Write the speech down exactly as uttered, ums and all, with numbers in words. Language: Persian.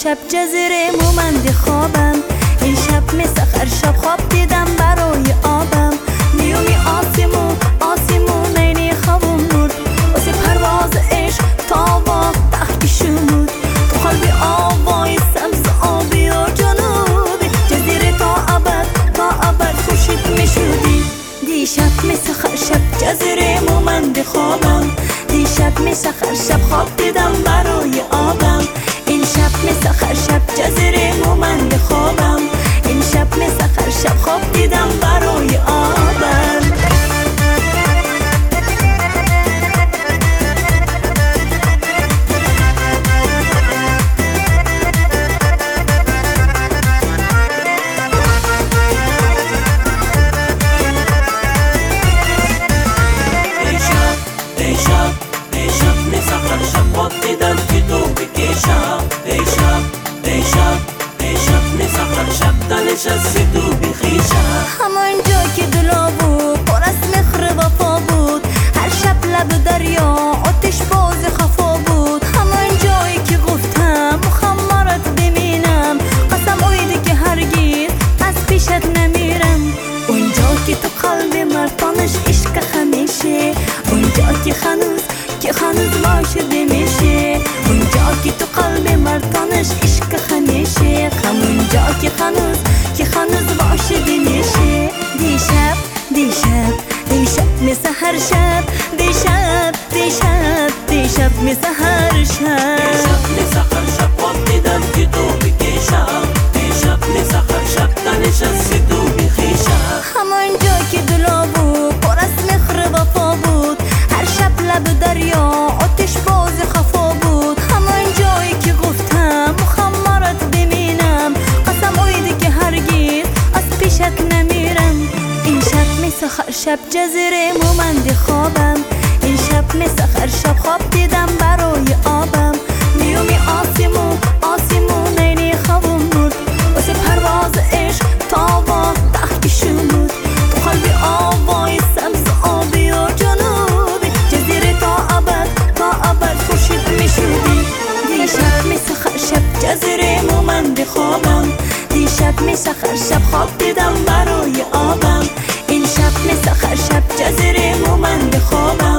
شب جزیره مومند خوابم، این شب مثل هر شب خواب دیدم برای آبم. میومی آسمون آسمون اینی خوابم بود، واسه پرواز عشق تا با تختی شمود. تو قلبی آوای سبز آبی و جنوبی، جزیره تا ابد تا ابد خوشید میشودی. دیشب مثل هر شب جزیره مومند خوابم، دیشب مثل هر شب خواب دیدم برای آبم. این شب مثل هر شب جزیره مومند خوابم، این شب مثل هر شب خواب دیدم برای آبم. دیدم که تو بکشم ای شب ای شب ای شب مثل هر شب ننشستی تو بخیشم. همان جا که دلا بود پر از مهر وفا بود، هر شب لب دریا آتش باز خفا بود. همان جایی که گفتم مخمرت ببینم، قسم اویدی که هرگز از پیشت نمیرم. اونجا که تو قلب مرتانش عشق همیشه، اونجا که هنوز که هنوز باشده میشه، اونجا که تو قلب مردانش عشق همیشه، همونجا که هنوز که هنوز باشده میشه. دیشب دیشب دیشب مثل هر شب، دیشب دیشب دیشب مثل هر شب، دیشب مثل هر شب خواب دیدم که تو بکشم، دیشب مثل هر شب ننشستی تو بخیشم. همونجا که دلا بود پر از مهر وفا بود، هر شب لب دریا آتش باز خفا بود. همان جایی که گفتم مخمرت ببینم، قسم اویدی که هرگز از پیشت نمیرم. این شب مثل هر شب جزیره مومند خوابم، این شب مثل هر شب خواب دیدم برای آبم. میومی آسمون آسمون اینی خوابم بود، واسه پرواز عشق تا با تختی شمود. تو قلبی آوای سبز آبی و جنوبی، جزیره تا ابد تا ابد خوشید میشودی. دیشب مثل هر شب جزیره مومند خوابم، دیشب مثل هر شب خواب دیدم برای آبم. این شب مثل هر شب جزیره مومند خوابم.